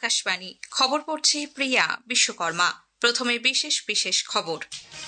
আকাশবাণী খবর পড়ছি প্রিয়া বিশ্বকর্মা। প্রথমে বিশেষ বিশেষ খবর।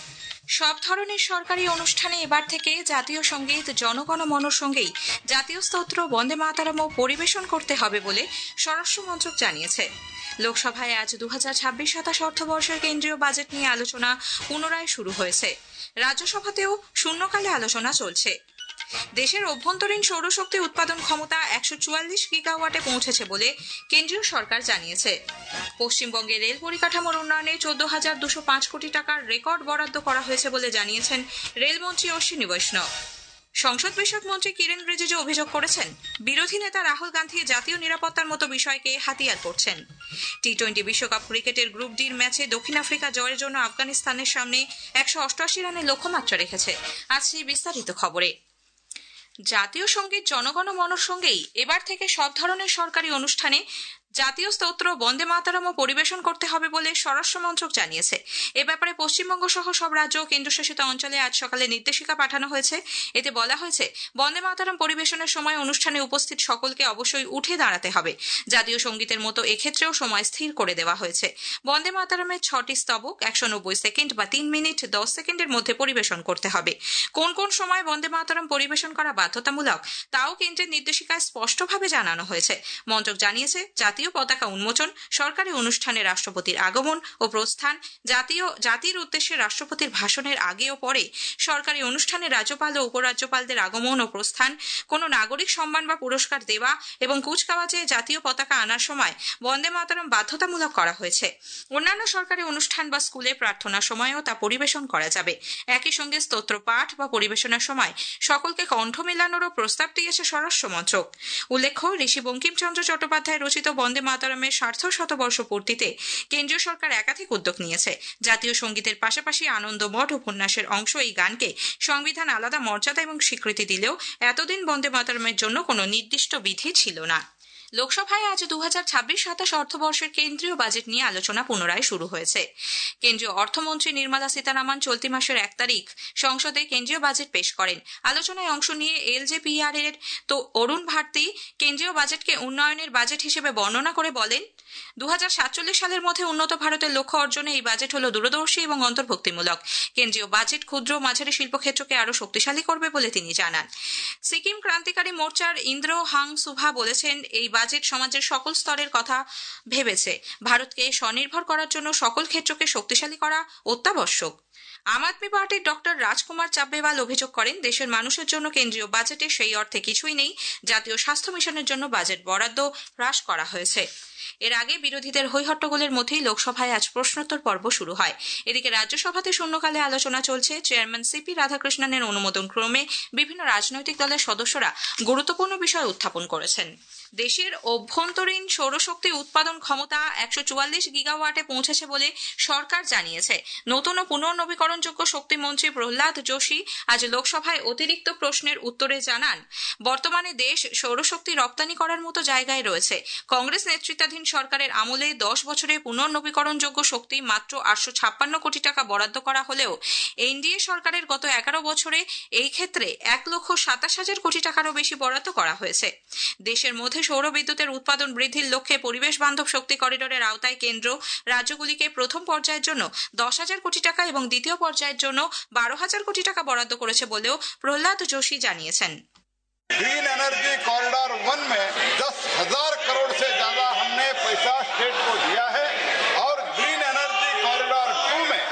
সব ধরনের সরকারি অনুষ্ঠানে এবার থেকে জাতীয় সঙ্গীত জনগণ মনর সঙ্গেই জাতীয় স্তোত্র বন্দে মাতরমও পরিবেশন করতে হবে বলে স্বরাষ্ট্র মন্ত্রক জানিয়েছে। লোকসভায় আজ 2026-27 অর্থবর্ষের কেন্দ্রীয় বাজেট নিয়ে আলোচনা পুনরায় শুরু হয়েছে। রাজ্যসভাতেও শূন্যকালে আলোচনা চলছে। দেশের অভ্যন্তরীণ সৌরশক্তি উৎপাদন ক্ষমতা 144 গিগাওয়াটে পৌঁছেছে বলে কেন্দ্রীয় সরকার জানিয়েছে। পশ্চিমবঙ্গে রেল পরিকাঠামোর উন্নয়নে 14,205 কোটি টাকার রেকর্ড বরাদ্দ করা হয়েছে বলে জানিয়েছেন রেলমন্ত্রী অশ্বিনী বৈষ্ণব। সংসদ বিষয়ক মন্ত্রী কিরেন রিজিজু অভিযোগ করেছেন, বিরোধী নেতা রাহুল গান্ধী জাতীয় নিরাপত্তার মতো বিষয়কে হাতিয়ার করছেন। টি-20 বিশ্বকাপ ক্রিকেটের গ্রুপ ডির ম্যাচে দক্ষিণ আফ্রিকা জয়ের জন্য আফগানিস্তানের সামনে 188 রানের লক্ষ্যমাত্রা রেখেছে। আজ বিস্তারিত খবরে। জাতীয় সঙ্গীত জনগণ মনর সঙ্গেই এবার থেকে সব ধরনের সরকারি অনুষ্ঠানে জাতীয় স্তোত্র বন্দে মাতরমও পরিবেশন করতে হবে বলে স্বরাষ্ট্র মন্ত্রক জানিয়েছে। এ ব্যাপারে পশ্চিমবঙ্গ সহ সব রাজ্য ও কেন্দ্রশাসিত অঞ্চলে আজ সকালে নির্দেশিকা পাঠানো হয়েছে। এতে বলা হয়েছে, বন্দে মাতরম পরিবেশনের সময় অনুষ্ঠানে উপস্থিত সকলকে অবশ্যই উঠে দাঁড়াতে হবে। জাতীয় সঙ্গীতের মতো এক্ষেত্রেও সময় স্থির করে দেওয়া হয়েছে। বন্দে মাতরমের 6টি স্তবক 190 সেকেন্ড বা 3 মিনিট 10 সেকেন্ডের মধ্যে পরিবেশন করতে হবে। কোন কোন সময় বন্দে মাতরম পরিবেশন করা বাধ্যতামূলক তাও কেন্দ্রের নির্দেশিকায় স্পষ্টভাবে জানানো হয়েছে। মন্ত্রক জানিয়েছে, জাতীয় পতাকা উন্মোচন, সরকারি অনুষ্ঠানে রাষ্ট্রপতির আগমন ও প্রস্থান, জাতির উদ্দেশ্যে রাষ্ট্রপতির ভাষণের আগে ও পরে, সরকারি অনুষ্ঠানে রাজ্যপাল ও উপরাজ্যপালদের আগমন ও প্রস্থান, কোনো নাগরিক সম্মান বা পুরস্কার দেওয়া এবং কুচকাওয়াজে জাতীয় পতাকা আনার সময় বন্দে মাতরম বাধ্যতামূলক করা হয়েছে। অন্যান্য সরকারি অনুষ্ঠান বা স্কুলে প্রার্থনার সময়ও তা পরিবেশন করা যাবে। একই সঙ্গে স্তোত্র পাঠ বা পরিবেশনের সময় সকলকে কণ্ঠ মেলানোরও প্রস্তাব দিয়েছে স্বরাষ্ট্র মন্ত্রক। উল্লেখ্য, ঋষি বঙ্কিমচন্দ্র চট্টোপাধ্যায় রচিত বন্দে মাতরমের সার্ধশতবর্ষ পূর্তিতে কেন্দ্রীয় সরকার একাধিক উদ্যোগ নিয়েছে। জাতীয় সঙ্গীতের পাশাপাশি আনন্দমঠ উপন্যাসের অংশ এই গানকে সংবিধান আলাদা মর্যাদা এবং স্বীকৃতি দিলেও এতদিন বন্দে মাতরমের জন্য কোনো নির্দিষ্ট বিধি ছিল না। লোকসভায় আজ 2026-27 অর্থবর্ষের কেন্দ্রীয় বাজেট নিয়ে আলোচনা পুনরায় শুরু হয়েছে। কেন্দ্রীয় অর্থমন্ত্রী নির্মলা সীতারামন চলতি মাসের 1 তারিখ সংসদে কেন্দ্রীয় বাজেট পেশ করেন। আলোচনায় অংশ নিয়ে এলজেপিআর এর অরুণ ভারতী কেন্দ্রীয় বাজেটকে উন্নয়নের বাজেট হিসেবে বর্ণনা করে বলেন, 2047 সালের মধ্যে উন্নত ভারতের লক্ষ্য অর্জনে এই বাজেট হল দূরদর্শী এবং অন্তর্ভুক্তিমূলক। কেন্দ্রীয় বাজেট ক্ষুদ্র মাঝারি শিল্পক্ষেত্রকে আরো শক্তিশালী করবে বলে তিনি জানান। সিকিম ক্রান্তিকারী মোর্চার ইন্দ্র হাং সুভা বলেছেন, এই বাজেট সমাজের সকল স্তরের কথা ভেবেছে। ভারতকে স্বনির্ভর করার জন্য সকল ক্ষেত্রকে শক্তিশালী করা অত্যাবশ্যক। আম আদমি পার্টির ডক্টর রাজকুমার চাব্বেওয়াল অভিযোগ করেন, দেশের মানুষের জন্য কেন্দ্রীয় বাজেটে সেই অর্থে কিছুই নেই। জাতীয় স্বাস্থ্য মিশনের জন্য বাজেট বরাদ্দ হ্রাস করা হয়েছে। এর আগে বিরোধীদের হৈহট্টগোলের মধ্যেই লোকসভায় আজ প্রশ্নোত্তর পর্ব শুরু হয়। এদিকে রাজ্যসভাতে শূন্যকালে আলোচনা চলছে। চেয়ারম্যান সিপি রাধাকৃষ্ণনের অনুমোদন ক্রমে বিভিন্ন রাজনৈতিক দলের সদস্যরা গুরুত্বপূর্ণ বিষয় উত্থাপন করেছেন। দেশের অভ্যন্তরীণ সৌরশক্তি উৎপাদন ক্ষমতা 144 গিগাওয়াটে পৌঁছেছে বলে সরকার জানিয়েছে। নতুন ও পুনর্নবীকরণযোগ্য শক্তি মন্ত্রী প্রহ্লাদ যোশী আজ লোকসভায় অতিরিক্ত প্রশ্নের উত্তরে জানান, বর্তমানে দেশ সৌরশক্তি রপ্তানি করার মতো জায়গায় রয়েছে। কংগ্রেস নেতৃত্বাধীন সরকারের আমলে 10 বছরে পুনর্নবীকরণযোগ্য শক্তি মাত্র 856 কোটি টাকা বরাদ্দ করা হলেও এনডিএ সরকারের গত 11 বছরে এই ক্ষেত্রে 1,27,000 কোটি টাকারও বেশি বরাদ্দ করা হয়েছে। দেশের মধ্যে সৌর বিদ্যুতের উৎপাদন বৃদ্ধির লক্ষ্যে পরিবেশ বান্ধব শক্তি করিডোরের আওতায় কেন্দ্র রাজ্যগুলিকে প্রথম পর্যায়ের জন্য 10,000 কোটি টাকা এবং দ্বিতীয় পর্যায়ের জন্য 12,000 কোটি টাকা বরাদ্দ করেছে বলেও প্রহ্লাদ যোশী জানিয়েছেন। ग्रीन एनर्जी कॉरिडोर 1 में 10,000 करोड़ से ज्यादा हमने पैसा स्टेट को दिया है और ग्रीन एनर्जी कॉरिडोर 2 में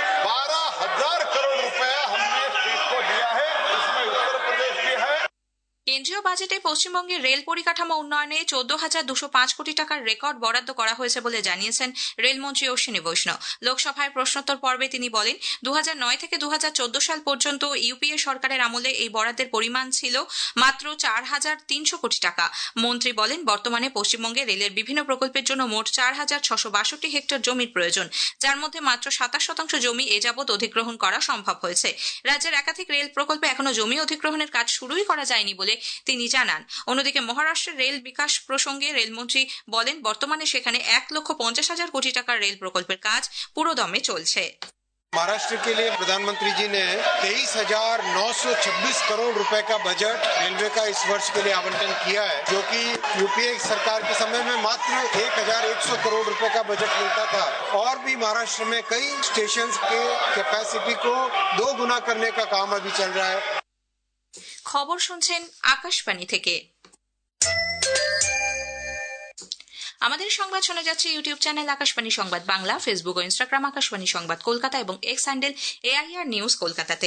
12,000 करोड़ रुपया हमने स्टेट को दिया है। इसमें उत्तर प्रदेश भी है। কেন্দ্রীয় বাজেটে পশ্চিমবঙ্গের রেল পরিকাঠামো উন্নয়নে 14,205 কোটি টাকার রেকর্ড বরাদ্দ করা হয়েছে বলে জানিয়েছেন রেলমন্ত্রী অশ্বিনী বৈষ্ণব। লোকসভায় প্রশ্নোত্তর পর্বে তিনি বলেন, 2009 থেকে 2014 সাল পর্যন্ত ইউপিএ সরকারের আমলে এই বরাদ্দের পরিমাণ ছিল মাত্র 4,300 কোটি টাকা। মন্ত্রী বলেন, বর্তমানে পশ্চিমবঙ্গে রেলের বিভিন্ন প্রকল্পের জন্য মোট 4,662 হেক্টর জমির প্রয়োজন, যার মধ্যে মাত্র 27% জমি এ যাবৎ অধিগ্রহণ করা সম্ভব হয়েছে। রাজ্যের একাধিক রেল প্রকল্পে এখনো জমি অধিগ্রহণের কাজ শুরুই করা যায়নি বলে তিনি জানান। অন্যদিকে মহারাষ্ট্রের রেল বিকাশ প্রসঙ্গে রেলমন্ত্রী বলেন, বর্তমানে সেখানে 1,50,000 কোটি টাকার রেল প্রকল্পের কাজ পুরোদমে চলছে। महाराष्ट्र के लिए प्रधानमंत्री जी ने 23,926 करोड़ रुपए का बजट रेलवे का इस वर्ष के लिए आवंटन किया है, जो कि यूपीए सरकार के समय में मात्र 1,100 करोड़ रुपए का बजट मिलता था। और भी महाराष्ट्र में कई स्टेशन के कैपेसिटी को 2 गुना करने का काम अभी चल रहा है। খবর শুনছেন আকাশবাণী থেকে। আমাদের সংবাদ শোনা যাচ্ছে YouTube channel Akashvani Sangbad Bangla, Facebook ও ইনস্টাগ্রাম আকাশবাণী সংবাদ কলকাতা এবং এক্স হ্যান্ডেল AIR নিউজ কলকাতাতে।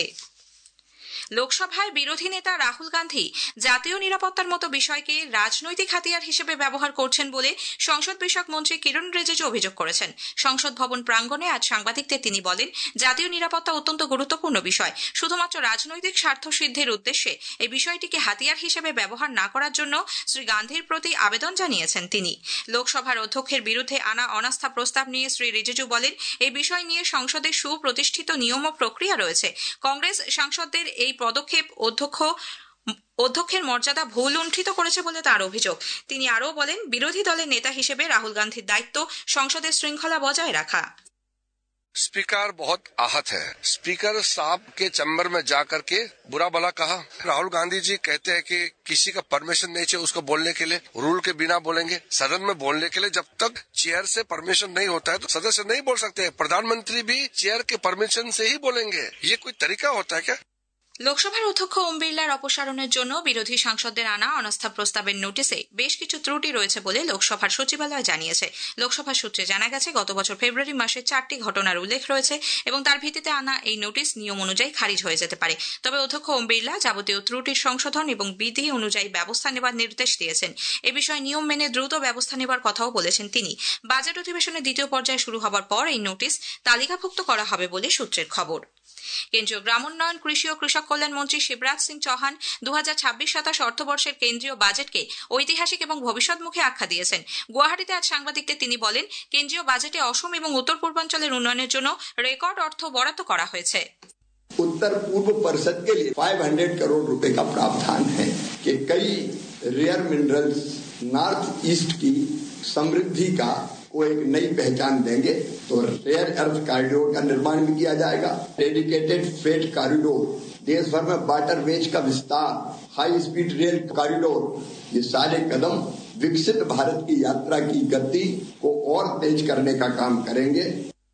লোকসভায় বিরোধী নেতা রাহুল গান্ধী জাতীয় নিরাপত্তার মতো বিষয়কে রাজনৈতিক হাতিয়ার হিসেবে ব্যবহার করছেন বলে সংসদ বিষয়ক মন্ত্রী কিরণ রিজিজু অভিযোগ করেছেন। সংসদ ভবন প্রাঙ্গণে আজ সাংবাদিকদের তিনি বলেন, জাতীয় নিরাপত্তা অত্যন্ত গুরুত্বপূর্ণ বিষয়। শুধুমাত্র রাজনৈতিক স্বার্থ সিদ্ধির উদ্দেশ্যে এই বিষয়টিকে হাতিয়ার হিসেবে ব্যবহার না করার জন্য শ্রী গান্ধীর প্রতি আবেদন জানিয়েছেন তিনি। লোকসভার অধ্যক্ষের বিরুদ্ধে আনা অনাস্থা প্রস্তাব নিয়ে শ্রী রিজিজু বলেন, এই বিষয় নিয়ে সংসদে সুপ্রতিষ্ঠিত নিয়ম ও প্রক্রিয়া রয়েছে। কংগ্রেস সাংসদদের এই পদক্ষেপ অধ্যক্ষের মর্যাদা ভুল লুণ্ঠিত করেছে বলে তার অভিযোগ। তিনি আরও বলেন, বিরোধী দলের নেতা হিসেবে রাহুল গান্ধীর দায়িত্ব সংসদের শৃঙ্খলা বজায় রাখা। स्पीकर बहुत आहत है। स्पीकर साहब के चैम्बर में जाकर के बुरा भला कहा। राहुल गांधी जी कहते हैं कि किसी का परमिशन नहीं चाहिए उसको बोलने के लिए, रूल के बिना बोलेंगे। सदन में बोलने के लिए जब तक चेयर से परमिशन नहीं होता है तो सदस्य नहीं बोल सकते। प्रधानमंत्री भी चेयर के परमिशन से ही बोलेंगे। ये कोई तरीका होता है क्या? লোকসভার অধ্যক্ষ ওম বিড়লার অপসারণের জন্য বিরোধী সাংসদদের আনা অনাস্থা প্রস্তাবের নোটিশে বেশ কিছু ত্রুটি রয়েছে বলে লোকসভার সচিবালয় জানিয়েছে। লোকসভা সূত্রে জানা গেছে, গত বছর ফেব্রুয়ারি মাসে 4টি ঘটনার উল্লেখ রয়েছে এবং তার ভিত্তিতে আনা এই নোটিশ নিয়ম অনুযায়ী খারিজ হয়ে যেতে পারে। তবে অধ্যক্ষ ওম বিড়লা যাবতীয় ত্রুটির সংশোধন এবং বিধি অনুযায়ী ব্যবস্থা নেবার নির্দেশ দিয়েছেন। এ বিষয়ে নিয়ম মেনে দ্রুত ব্যবস্থা নেবার কথাও বলেছেন তিনি। বাজেট অধিবেশনের দ্বিতীয় পর্যায়ে শুরু হবার পর এই নোটিশ তালিকাভুক্ত করা হবে বলে সূত্রের খবর। কেন্দ্রীয় গ্রামোন্নয়ন, কৃষি ও কৃষক কল্যাণ মন্ত্রী শিবরাজ সিং চৌহান 2026-27 অর্থবর্ষের কেন্দ্রীয় বাজেটকে ঐতিহাসিক এবং ভবিষ্যৎমুখী আখ্যা দিয়েছেন। গুয়াহাটিতে আজ সাংবাদিকদের তিনি বলেন, কেন্দ্রীয় বাজেটে অসম এবং উত্তর পূর্বাঞ্চলের উন্নয়নের জন্য রেকর্ড অর্থ বরাদ্দ করা হয়েছে। उत्तर पूर्व परिषद के लिए 500 करोड़ रुपए का प्रावधान है कि कई रेयर मिनरल्स नॉर्थ ईस्ट की समृद्धि का को एक नई पहचान देंगे। तो रेयर अर्थ कॉरिडोर का निर्माण भी किया जाएगा। डेडिकेटेड फ्रेट कॉरिडोर, देश भर में वाटरवेज का विस्तार, हाई स्पीड रेल कॉरिडोर, ये सारे कदम विकसित भारत की यात्रा की गति को और तेज करने का काम करेंगे।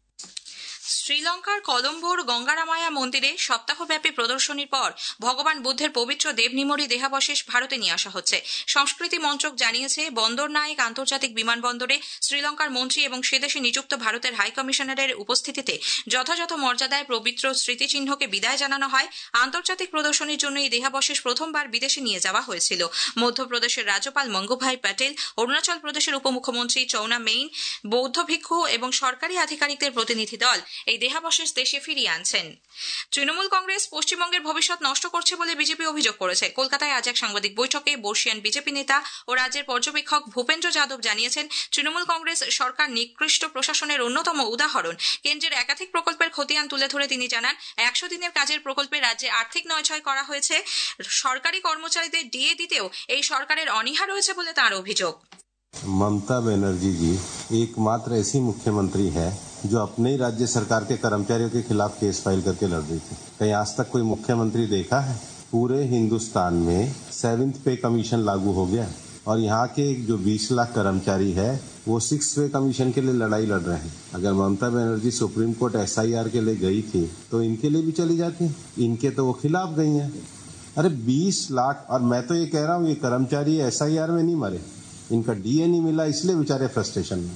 শ্রীলঙ্কার কলম্বোর গঙ্গারামায়া মন্দিরে সপ্তাহব্যাপী প্রদর্শনীর পর ভগবান বুদ্ধের পবিত্র দেবনিমরি দেহাবশেষ ভারতে নিয়ে আসা হচ্ছে। সংস্কৃতি মন্ত্রক জানিয়েছে, বন্দরনায়েক আন্তর্জাতিক বিমানবন্দরে শ্রীলঙ্কার মন্ত্রী এবং সেদেশে নিযুক্ত ভারতের হাই কমিশনারের উপস্থিতিতে যথাযথ মর্যাদায় পবিত্র স্মৃতিচিহ্নকে বিদায় জানানো হয়। আন্তর্জাতিক প্রদর্শনীর জন্য এই দেহাবশেষ প্রথমবার বিদেশে নিয়ে যাওয়া হয়েছিল। মধ্যপ্রদেশের রাজ্যপাল মঙ্গুভাই প্যাটেল, অরুণাচল প্রদেশের উপমুখ্যমন্ত্রী চৌনা মেইন, বৌদ্ধ ভিক্ষু এবং সরকারি আধিকারিকদের প্রতিনিধি দল এই দেহাবশেষ দেশে ফিরিয়ে আনছেন। তৃণমূল কংগ্রেস পশ্চিমবঙ্গের ভবিষ্যৎ নষ্ট করছে বলে বিজেপি অভিযোগ করেছে। কলকাতায় আজ এক সাংবাদিক বৈঠকে বর্ষিয়ান বিজেপি নেতা ও রাজ্যের পর্যবেক্ষক ভূপেন্দ্র যাদব জানিয়েছেন, তৃণমূল কংগ্রেস সরকার নিকৃষ্ট প্রশাসনের অন্যতম উদাহরণ। কেন্দ্রের একাধিক প্রকল্পের খতিয়ান তুলে ধরে তিনি জানান, 100 দিনের কাজের প্রকল্পে রাজ্যে আর্থিক নয়ছয় করা হয়েছে। সরকারি কর্মচারীদের ডিএ দিতেও এই সরকারের অনীহা রয়েছে বলে তার অভিযোগ। ममता बनर्जी जी एकमात्र ऐसी मुख्यमंत्री है जो अपने ही राज्य सरकार के कर्मचारियों के खिलाफ केस फाइल करके लड़ रही थी। कहीं आज तक कोई मुख्यमंत्री देखा है? पूरे हिंदुस्तान में 7th पे कमीशन लागू हो गया और यहाँ के जो 20 लाख कर्मचारी है वो 6th पे कमीशन के लिए लड़ाई लड़ रहे हैं। अगर Mamata Banerjee supreme court SIR के लिए गई थी तो इनके लिए भी चली जाती, इनके तो वो खिलाफ गई है। अरे 20 लाख, और मैं तो ये कह रहा हूँ ये कर्मचारी SIR में नहीं मरे, इनका DA नहीं मिला इसलिए बेचारे फ्रस्ट्रेशन में।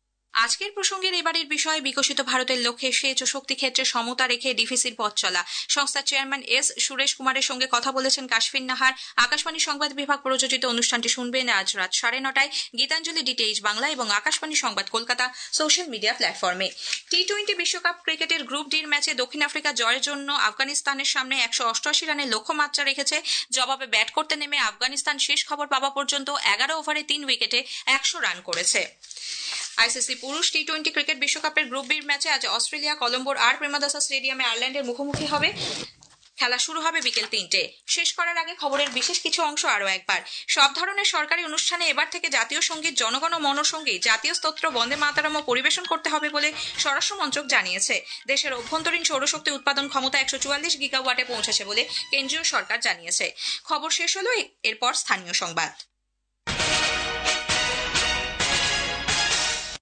আজকের প্রসঙ্গের এবারের বিষয় বিকশিত ভারতের লক্ষ্যে সেচ ও শক্তি ক্ষেত্রে সমতা রেখে ডিভিসির পথ চলা। সংস্থার চেয়ারম্যান S সুরেশ কুমারের সঙ্গে কথা বলেছেন কাশফিন নাহার। আকাশবাণী সংবাদ বিভাগ প্রযোজিত অনুষ্ঠানটি শুনবেন আজ রাত 9:30 গীতাঞ্জলি DTH বাংলা এবং আকাশবাণী সংবাদ কলকাতা সোশ্যাল মিডিয়া প্ল্যাটফর্মে। T20 বিশ্বকাপ ক্রিকেটের গ্রুপ ডির ম্যাচে দক্ষিণ আফ্রিকা জয়ের জন্য আফগানিস্তানের সামনে 188 রানের লক্ষ্যমাত্রা রেখেছে। জবাবে ব্যাট করতে নেমে আফগানিস্তান শেষ খবর পাওয়া পর্যন্ত 11 ওভারে 3 উইকেটে 100 রান করেছে। আইসিসি পুরুষ T20 ক্রিকেট বিশ্বকাপের গ্রুপ বির ম্যাচে আজ অস্ট্রেলিয়া কলম্বোর আর প্রেমাদাসা স্টেডিয়ামে আয়ারল্যান্ডের মুখোমুখি হবে। খেলা শুরু হবে বিকেল 3টে। শেষ করার আগে খবরের বিশেষ কিছু অংশ আরো একবার। সব ধরনের সরকারি অনুষ্ঠানে এবার থেকে জাতীয় সঙ্গীত, জনগণ মন সঙ্গীত, জাতীয় স্তোত্র, বন্দে মাতরম পরিবেশন করতে হবে বলে স্বরাষ্ট্র মন্ত্রক জানিয়েছে। দেশের অভ্যন্তরীণ সৌরশক্তি উৎপাদন ক্ষমতা 144 গিগাওয়াটে পৌঁছেছে বলে কেন্দ্রীয় সরকার জানিয়েছে। খবর শেষ হলো, এরপর স্থানীয় সংবাদ।